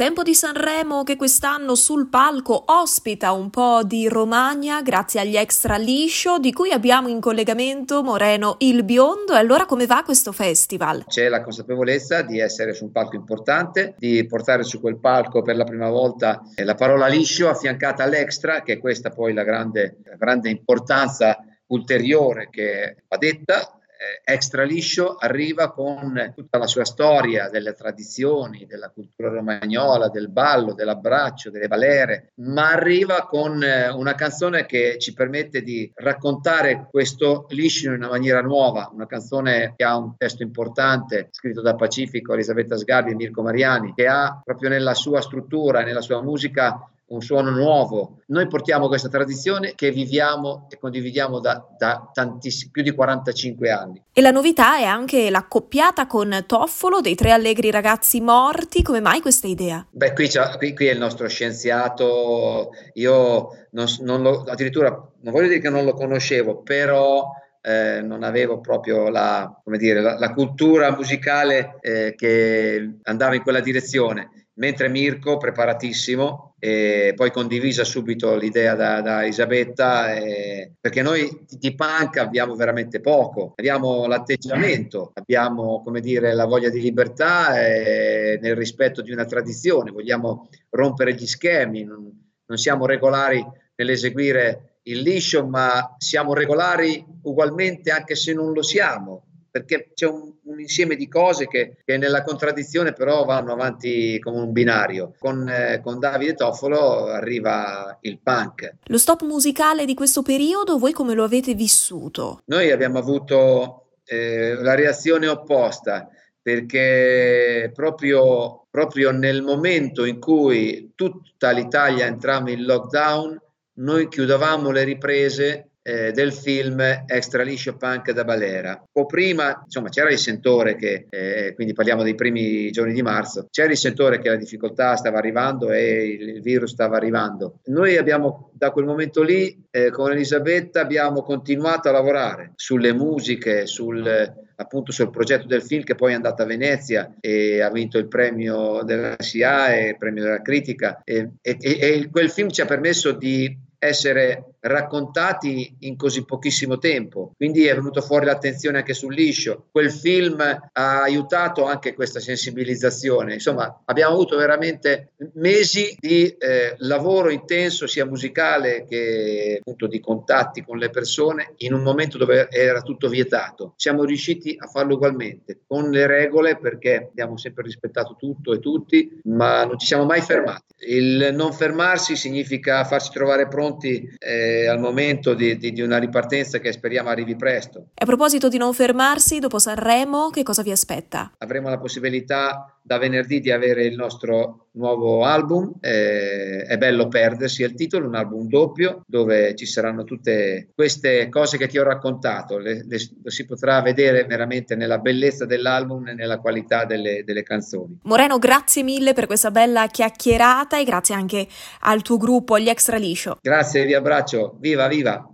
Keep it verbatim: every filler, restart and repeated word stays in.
Tempo di Sanremo che quest'anno sul palco ospita un po' di Romagna grazie agli Extra Liscio, di cui abbiamo in collegamento Moreno il Biondo. E allora come va questo festival? C'è la consapevolezza di essere su un palco importante, di portare su quel palco per la prima volta la parola liscio affiancata all'extra, che è questa poi la grande, la grande importanza ulteriore che va detta. Extra Liscio arriva con tutta la sua storia delle tradizioni, della cultura romagnola, del ballo, dell'abbraccio, delle balere, ma arriva con una canzone che ci permette di raccontare questo liscio in una maniera nuova, una canzone che ha un testo importante scritto da Pacifico, Elisabetta Sgarbi e Mirko Mariani, che ha proprio nella sua struttura e nella sua musica un suono nuovo. Noi portiamo questa tradizione che viviamo e condividiamo da, da tantissimi, più di quarantacinque anni. E la novità è anche l'accoppiata con Toffolo dei Tre Allegri Ragazzi Morti. Come mai questa idea? Beh, qui, qui, qui è il nostro scienziato, io non, non lo, addirittura non voglio dire che non lo conoscevo, però Eh, non avevo proprio la, come dire, la, la cultura musicale eh, che andava in quella direzione, mentre Mirko, preparatissimo, e poi condivisa subito l'idea da, da Elisabetta, eh, perché noi di punk abbiamo veramente poco, abbiamo l'atteggiamento, abbiamo, come dire, la voglia di libertà eh, nel rispetto di una tradizione, vogliamo rompere gli schemi, non, non siamo regolari nell'eseguire il liscio, ma siamo regolari ugualmente anche se non lo siamo, perché c'è un, un insieme di cose che, che nella contraddizione però vanno avanti come un binario. Con, eh, con Davide Toffolo arriva il punk. Lo stop musicale di questo periodo, voi come lo avete vissuto? Noi abbiamo avuto eh, la reazione opposta, perché proprio, proprio nel momento in cui tutta l'Italia entrava in lockdown, noi chiudevamo le riprese eh, del film Extra Liscio Punk da Balera. O prima, insomma, c'era il sentore che, eh, quindi parliamo dei primi giorni di marzo, c'era il sentore che la difficoltà stava arrivando e il, il virus stava arrivando. Noi abbiamo, da quel momento lì, eh, con Elisabetta, abbiamo continuato a lavorare sulle musiche, sul... appunto sul progetto del film che poi è andato a Venezia e ha vinto il premio della S I A e il premio della critica e, e, e quel film ci ha permesso di essere raccontati in così pochissimo tempo, quindi è venuto fuori l'attenzione anche sul liscio. Quel film ha aiutato anche questa sensibilizzazione, insomma abbiamo avuto veramente mesi di eh, lavoro intenso sia musicale che appunto di contatti con le persone in un momento dove era tutto vietato. Siamo riusciti a farlo ugualmente con le regole, perché abbiamo sempre rispettato tutto e tutti, ma non ci siamo mai fermati. Il non fermarsi significa farsi trovare pronti Eh, al momento di, di, di una ripartenza che speriamo arrivi presto. A proposito di non fermarsi, dopo Sanremo che cosa vi aspetta? Avremo la possibilità da venerdì di avere il nostro nuovo album, eh, È bello perdersi è il titolo, un album doppio dove ci saranno tutte queste cose che ti ho raccontato, le, le, lo si potrà vedere veramente nella bellezza dell'album e nella qualità delle, delle canzoni. Moreno, grazie mille per questa bella chiacchierata e grazie anche al tuo gruppo, gli Extra Liscio. Grazie, vi abbraccio, viva viva!